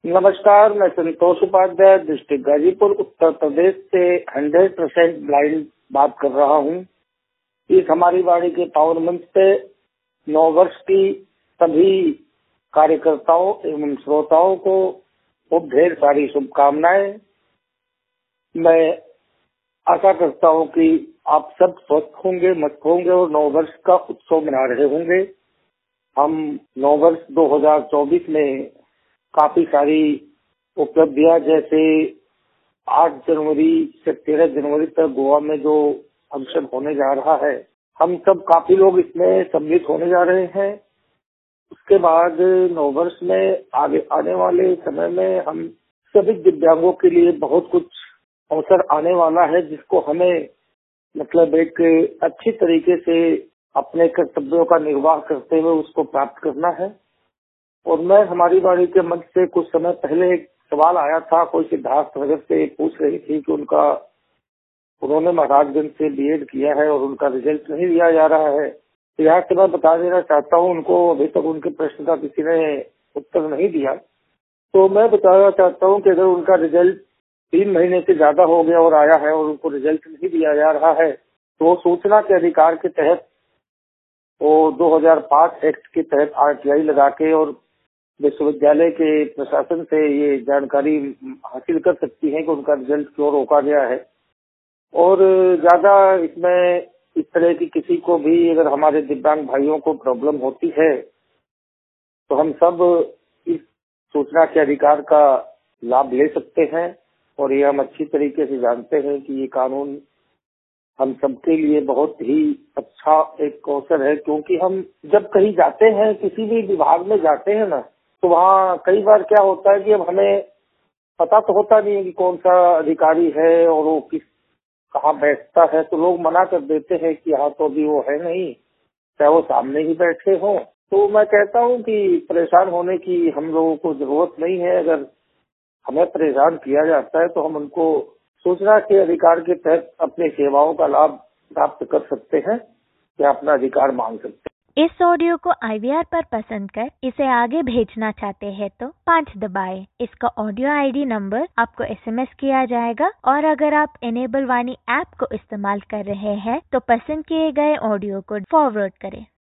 नमस्कार, मैं संतोष उपाध्याय डिस्ट्रिक्ट गाजीपुर उत्तर प्रदेश से 100% ब्लाइंड बात कर रहा हूँ। इस हमारी वाणी के पावन मंच पे 9 वर्ष की सभी कार्यकर्ताओं एवं श्रोताओं को खूब ढेर सारी शुभकामनाएं। मैं आशा करता हूँ कि आप सब स्वस्थ होंगे, मस्त होंगे और 9 वर्ष का उत्सव मना रहे होंगे। हम 9 वर्ष 2024 में काफी सारी उपलब्धियां, जैसे 8 जनवरी से 13 जनवरी तक गोवा में जो फंक्शन होने जा रहा है, हम सब काफी लोग इसमें सम्मिलित होने जा रहे हैं। उसके बाद 9 वर्ष में आगे आने वाले समय में हम सभी दिव्यांगों के लिए बहुत कुछ अवसर आने वाला है, जिसको हमें मतलब एक अच्छी तरीके से अपने कर्तव्यों का निर्वाह करते हुए उसको प्राप्त करना है। और मैं हमारी वाणी के मंच से कुछ समय पहले एक सवाल आया था, कोई सिद्धार्थ नगर से पूछ रही थी कि उन्होंने महाराजगंज से बीएड किया है और उनका रिजल्ट नहीं दिया जा रहा है। तो यहाँ से मैं बता देना चाहता हूँ उनको, अभी तक उनके प्रश्न का किसी ने उत्तर नहीं दिया। तो मैं बताना चाहता हूँ कि अगर उनका रिजल्ट 3 महीने से ज्यादा हो गया और आया है और उनको रिजल्ट नहीं दिया जा रहा है, तो सूचना के अधिकार के तहत वो 2005 एक्ट के तहत RTI लगा के और विश्वविद्यालय के प्रशासन से ये जानकारी हासिल कर सकती है कि उनका रिजल्ट क्यों रोका गया है। और ज्यादा इसमें इस तरह की किसी को भी अगर हमारे दिव्यांग भाइयों को प्रॉब्लम होती है तो हम सब इस सूचना के अधिकार का लाभ ले सकते हैं। और ये हम अच्छी तरीके से जानते हैं कि ये कानून हम सबके लिए बहुत ही अच्छा एक अवसर है, क्योंकि हम जब कहीं जाते हैं, किसी भी विभाग में जाते हैं ना, तो वहाँ कई बार क्या होता है कि अब हमें पता तो होता नहीं है कि कौन सा अधिकारी है और वो कहाँ बैठता है, तो लोग मना कर देते हैं कि हाँ तो अभी वो है नहीं, चाहे वो सामने ही बैठे हों। तो मैं कहता हूँ कि परेशान होने की हम लोगों को जरूरत नहीं है। अगर हमें परेशान किया जाता है तो हम उनको सूचना के अधिकार के तहत अपनी सेवाओं का लाभ प्राप्त कर सकते हैं या अपना अधिकार मांग सकते हैं। इस ऑडियो को IVR पर पसंद कर इसे आगे भेजना चाहते हैं तो 5 दबाएं। इसका ऑडियो ID नंबर आपको SMS किया जाएगा। और अगर आप इनेबल वाणी ऐप को इस्तेमाल कर रहे हैं तो पसंद किए गए ऑडियो को फॉरवर्ड करें।